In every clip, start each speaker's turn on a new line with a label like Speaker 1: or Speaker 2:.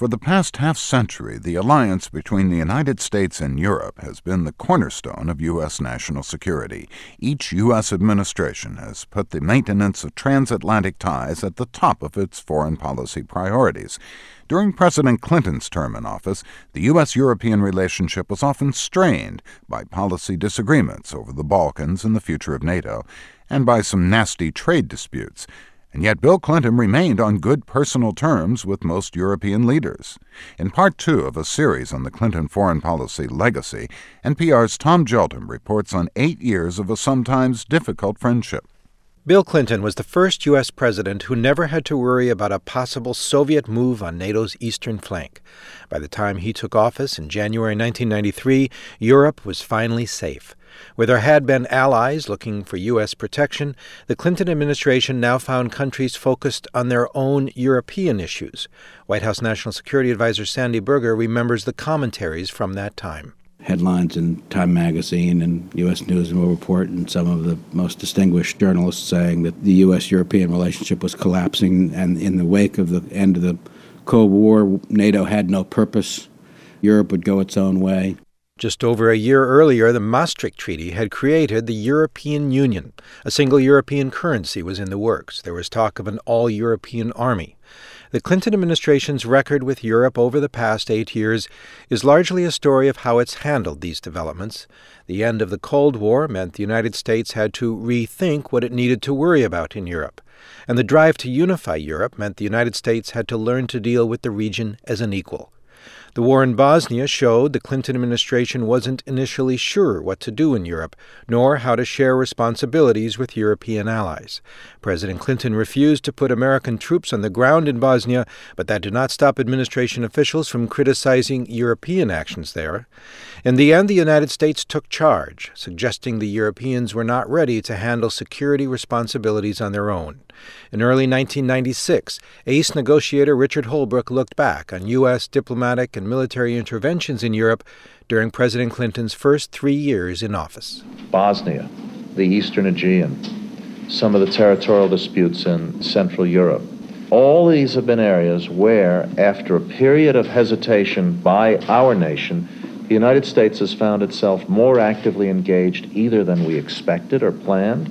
Speaker 1: For the past half-century, the alliance between the United States and Europe has been the cornerstone of U.S. national security. Each U.S. administration has put the maintenance of transatlantic ties at the top of its foreign policy priorities. During President Clinton's term in office, the U.S.-European relationship was often strained by policy disagreements over the Balkans and the future of NATO, and by some nasty trade disputes. And yet Bill Clinton remained on good personal terms with most European leaders. In Part 2 of a series on the Clinton foreign policy legacy, NPR's Tom Gelton reports on 8 years of a sometimes difficult friendship.
Speaker 2: Bill Clinton was the first U.S. president who never had to worry about a possible Soviet move on NATO's eastern flank. By the time he took office in January 1993, Europe was finally safe. Where there had been allies looking for U.S. protection, the Clinton administration now found countries focused on their own European issues. White House National Security Advisor Sandy Berger remembers the commentaries from that time.
Speaker 3: Headlines in Time magazine and U.S. News and World Report and some of the most distinguished journalists saying that the U.S.-European relationship was collapsing, and in the wake of the end of the Cold War, NATO had no purpose. Europe would go its own way.
Speaker 2: Just over a year earlier, the Maastricht Treaty had created the European Union. A single European currency was in the works. There was talk of an all-European army. The Clinton administration's record with Europe over the past 8 years is largely a story of how it's handled these developments. The end of the Cold War meant the United States had to rethink what it needed to worry about in Europe. And the drive to unify Europe meant the United States had to learn to deal with the region as an equal. The war in Bosnia showed the Clinton administration wasn't initially sure what to do in Europe, nor how to share responsibilities with European allies. President Clinton refused to put American troops on the ground in Bosnia, but that did not stop administration officials from criticizing European actions there. In the end, the United States took charge, suggesting the Europeans were not ready to handle security responsibilities on their own. In early 1996, ace negotiator Richard Holbrooke looked back on U.S. diplomatic and military interventions in Europe during President Clinton's first 3 years in office.
Speaker 4: Bosnia, the Eastern Aegean, some of the territorial disputes in Central Europe. All these have been areas where, after a period of hesitation by our nation, the United States has found itself more actively engaged either than we expected or planned,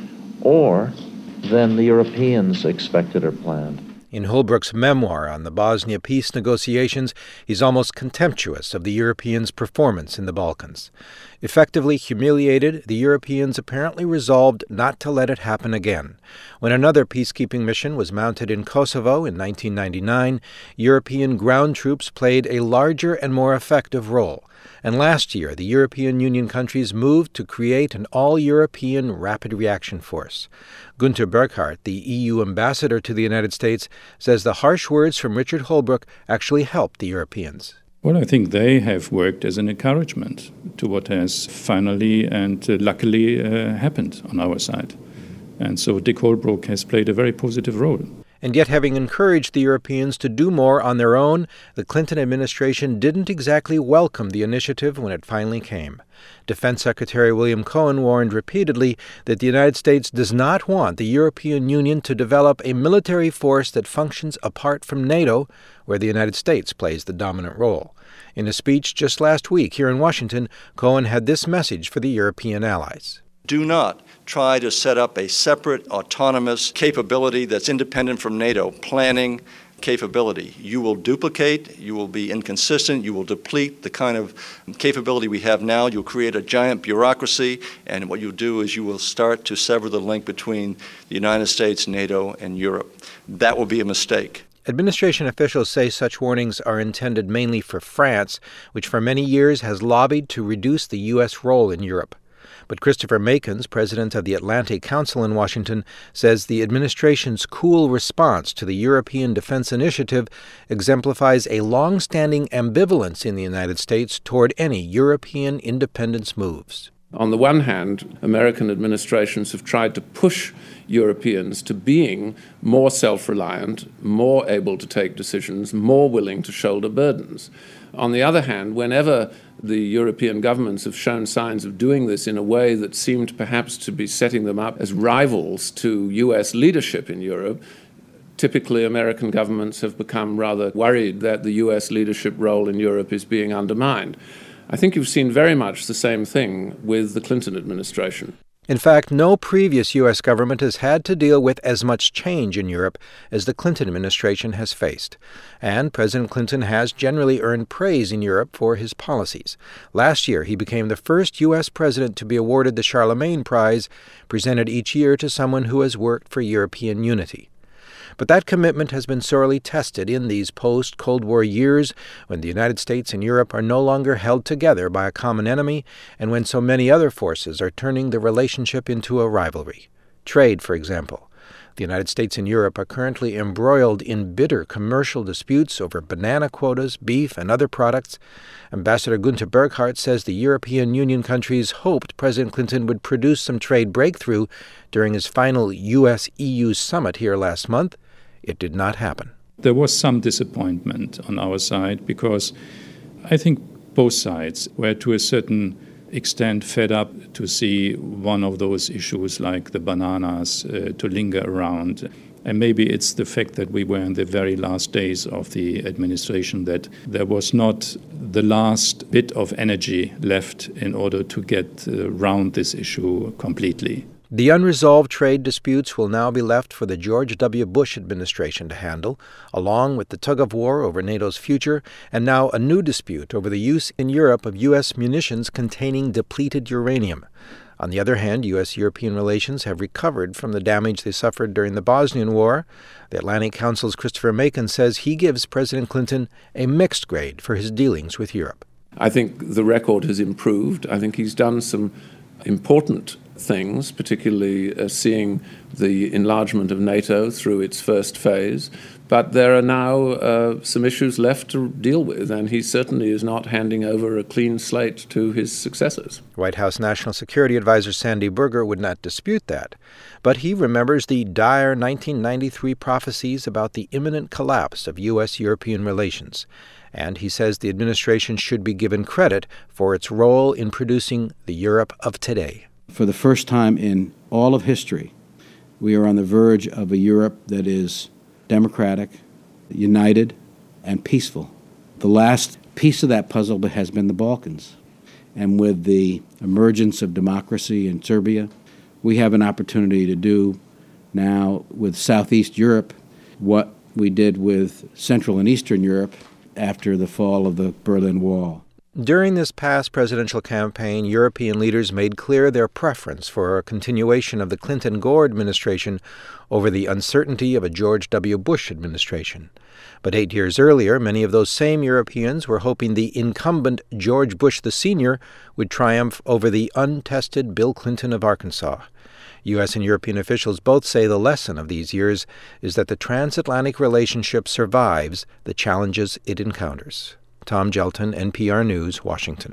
Speaker 4: or than the Europeans expected or planned.
Speaker 2: In Holbrooke's memoir on the Bosnia peace negotiations, he's almost contemptuous of the Europeans' performance in the Balkans. Effectively humiliated, the Europeans apparently resolved not to let it happen again. When another peacekeeping mission was mounted in Kosovo in 1999, European ground troops played a larger and more effective role. And last year, the European Union countries moved to create an all-European rapid reaction force. Günter Burkhardt, the EU ambassador to the United States, says the harsh words from Richard Holbrooke actually helped the Europeans.
Speaker 5: Well, I think they have worked as an encouragement to what has finally and luckily happened on our side. And so Dick Holbrooke has played a very positive role.
Speaker 2: And yet, having encouraged the Europeans to do more on their own, the Clinton administration didn't exactly welcome the initiative when it finally came. Defense Secretary William Cohen warned repeatedly that the United States does not want the European Union to develop a military force that functions apart from NATO, where the United States plays the dominant role. In a speech just last week here in Washington, Cohen had this message for the European allies.
Speaker 6: Do not try to set up a separate, autonomous capability that's independent from NATO planning capability. You will duplicate, you will be inconsistent, you will deplete the kind of capability we have now. You'll create a giant bureaucracy, and what you'll do is you will start to sever the link between the United States, NATO, and Europe. That will be a mistake.
Speaker 2: Administration officials say such warnings are intended mainly for France, which for many years has lobbied to reduce the U.S. role in Europe. But Christopher Makins, president of the Atlantic Council in Washington, says the administration's cool response to the European Defense Initiative exemplifies a long-standing ambivalence in the United States toward any European independence moves.
Speaker 7: On the one hand, American administrations have tried to push Europeans to being more self-reliant, more able to take decisions, more willing to shoulder burdens. On the other hand, whenever the European governments have shown signs of doing this in a way that seemed perhaps to be setting them up as rivals to U.S. leadership in Europe, typically American governments have become rather worried that the U.S. leadership role in Europe is being undermined. I think you've seen very much the same thing with the Clinton administration.
Speaker 2: In fact, no previous U.S. government has had to deal with as much change in Europe as the Clinton administration has faced. And President Clinton has generally earned praise in Europe for his policies. Last year, he became the first U.S. president to be awarded the Charlemagne Prize, presented each year to someone who has worked for European unity. But that commitment has been sorely tested in these post-Cold War years, when the United States and Europe are no longer held together by a common enemy, and when so many other forces are turning the relationship into a rivalry. Trade, for example. The United States and Europe are currently embroiled in bitter commercial disputes over banana quotas, beef, and other products. Ambassador Gunther Burkhardt says the European Union countries hoped President Clinton would produce some trade breakthrough during his final U.S.-EU summit here last month. It did not happen.
Speaker 5: There was some disappointment on our side because I think both sides were to a certain extent fed up to see one of those issues like the bananas to linger around. And maybe it's the fact that we were in the very last days of the administration that there was not the last bit of energy left in order to get around this issue completely.
Speaker 2: The unresolved trade disputes will now be left for the George W. Bush administration to handle, along with the tug-of-war over NATO's future, and now a new dispute over the use in Europe of U.S. munitions containing depleted uranium. On the other hand, U.S.-European relations have recovered from the damage they suffered during the Bosnian War. The Atlantic Council's Christopher Macon says he gives President Clinton a mixed grade for his dealings with Europe.
Speaker 7: I think the record has improved. I think he's done some important things, particularly seeing the enlargement of NATO through its first phase. But there are now some issues left to deal with, and he certainly is not handing over a clean slate to his successors.
Speaker 2: White House National Security Advisor Sandy Berger would not dispute that, but he remembers the dire 1993 prophecies about the imminent collapse of U.S.-European relations. And he says the administration should be given credit for its role in producing the Europe of today.
Speaker 3: For the first time in all of history, we are on the verge of a Europe that is democratic, united, and peaceful. The last piece of that puzzle has been the Balkans. And with the emergence of democracy in Serbia, we have an opportunity to do now with Southeast Europe what we did with Central and Eastern Europe after the fall of the Berlin Wall.
Speaker 2: During this past presidential campaign, European leaders made clear their preference for a continuation of the Clinton-Gore administration over the uncertainty of a George W. Bush administration. But 8 years earlier, many of those same Europeans were hoping the incumbent George Bush Sr. would triumph over the untested Bill Clinton of Arkansas. U.S. and European officials both say the lesson of these years is that the transatlantic relationship survives the challenges it encounters. Tom Gelton, NPR News, Washington.